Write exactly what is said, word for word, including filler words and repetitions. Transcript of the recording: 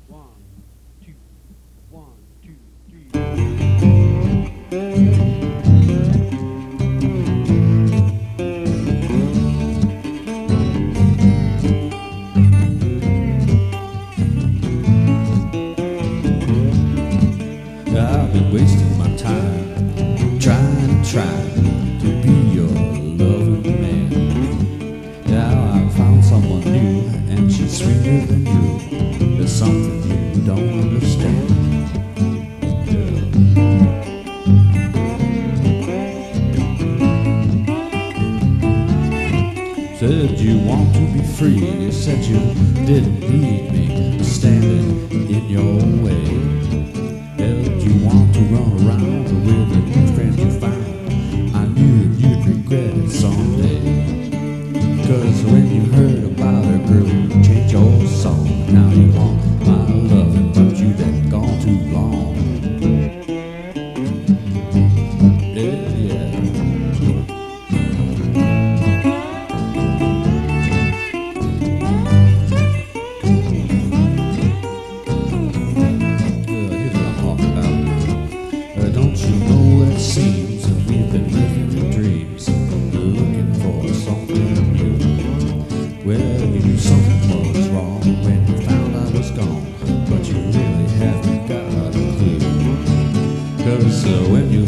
One, two, one, two, three. I've been wasting my time trying to try to be your loving man. Now I found someone new and she's sweeter than you. There's something you don't understand. Yeah. Said you want to be free. You said you didn't need me standing in your way. You want to run around with a new friend you found. I knew that you'd regret it someday. Cause when you heard about her, girl, you changed your song. Now you want my loving, but you've been gone too long. Yeah, yeah. Don't you know it seems that we've been living in dreams, looking for something new. Well, you knew something was wrong when you found I was gone, but you really haven't got a clue. Cause uh, when you